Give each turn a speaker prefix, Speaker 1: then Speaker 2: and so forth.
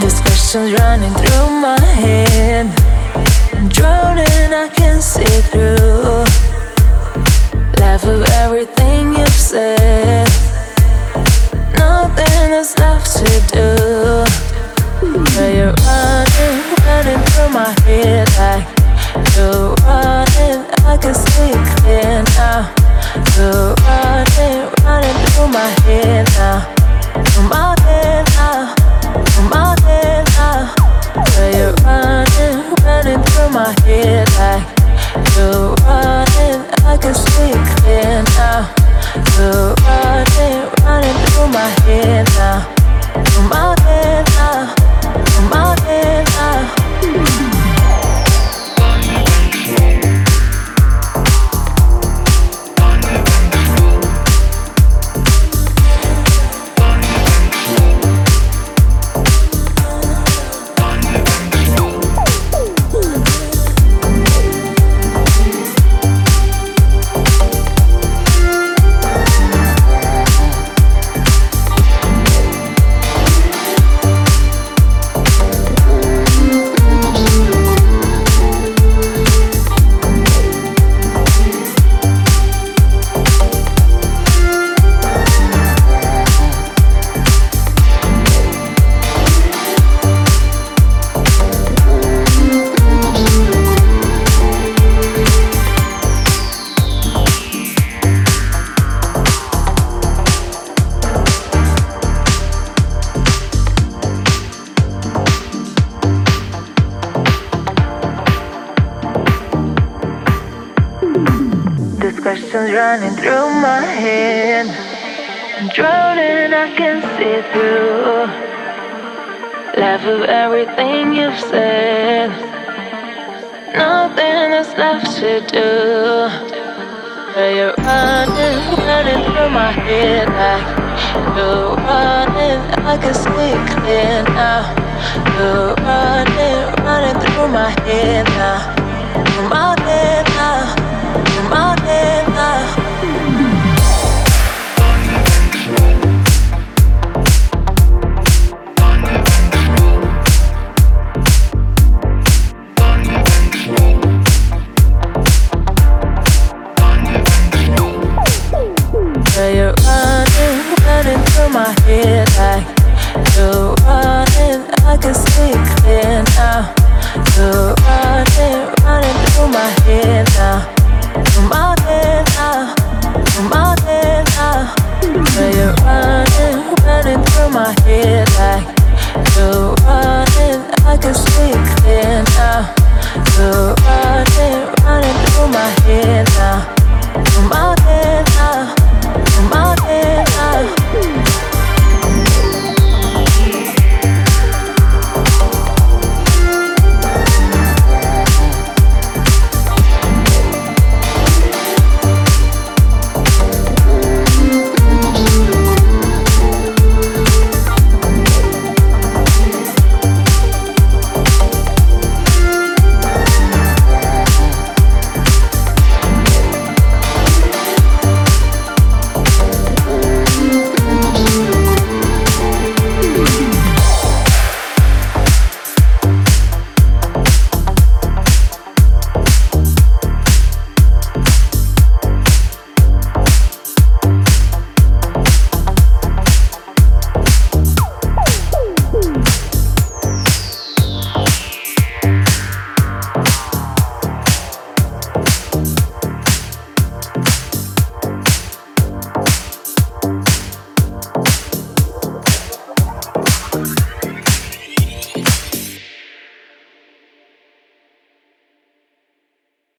Speaker 1: Discussions running through my head, drowning, I can see through. Laugh of everything you've said, nothing is left to do. But you're running, running through my head like you're running, I can see clear now. You're running, running through my head now. Through my head now, through my head now. But you're running, running through my head like you're running, I can see clear now. You're running, running through my head now. Through my head now, through my head now. Discussions running through my head, drowning, I can see through. Laugh of everything you've said, nothing is left to do. But you're running, running through my head like you're running, I can see clear now. You're running, running through my head now. Through my head now, through my head now. But you're running, running through my head like you're running, I can see clear now. You're running, running through my head now. Through my head now, through my head now. But you're running, running through my head like you're running, I can see clear now. You're running, running through my head now. Through my head now, through my head now.